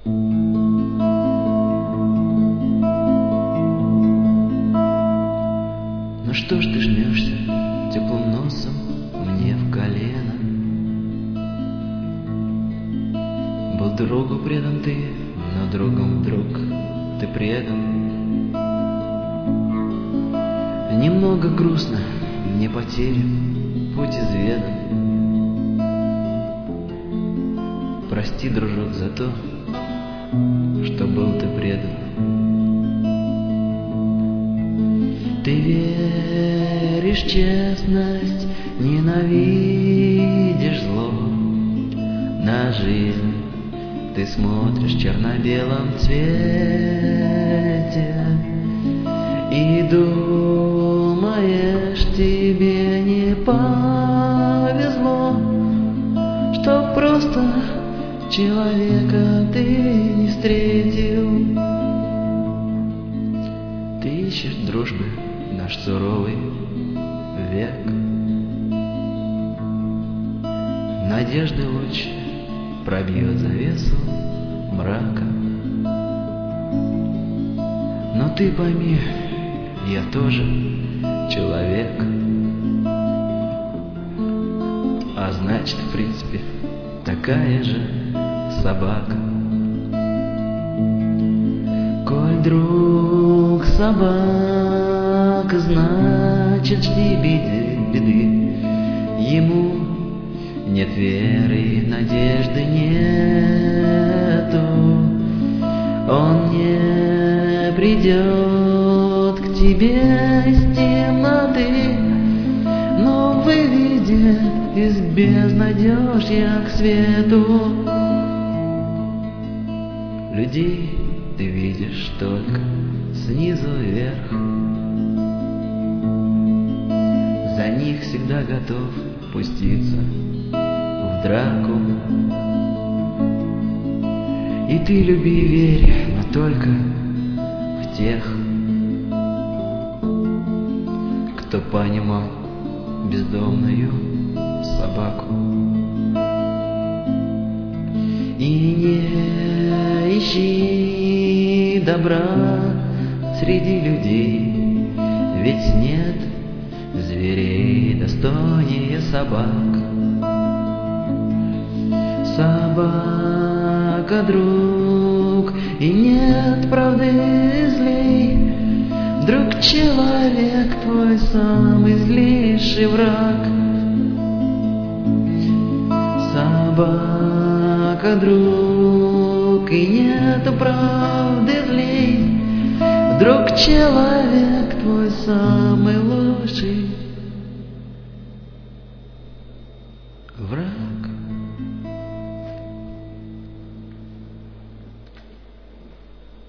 Ну что ж ты жмешься теплым носом мне в колено? Был другу предан ты, но другом вдруг ты предан. Немного грустно, мне потери, путь изведан. Прости, дружок, за то, что был ты предан. Ты веришь в честность, ненавидишь зло. На жизнь ты смотришь в черно-белом цвете и думаешь, тебе не повезло, что просто человека ты не встретил. Ты ищешь дружбы наш суровый век. Надежды луч пробьет завесу мрака. Но ты пойми, я тоже человек. А значит, в принципе, такая же собака. Коль друг собака, значит, жди беды. Ему нет веры, надежды нету. Он не придет к тебе из темноты, но выведет из безнадежья к свету. Людей ты видишь только снизу вверх. За них всегда готов пуститься в драку. И ты люби и верь, но только в тех, кто понимал бездомную собаку. И не ищи добра среди людей, ведь нет зверей достойнее собак. Собака друг, и нет правды злей. Друг человек твой самый злейший враг. Собака друг, и нет правды злей. Друг человек твой самый лучший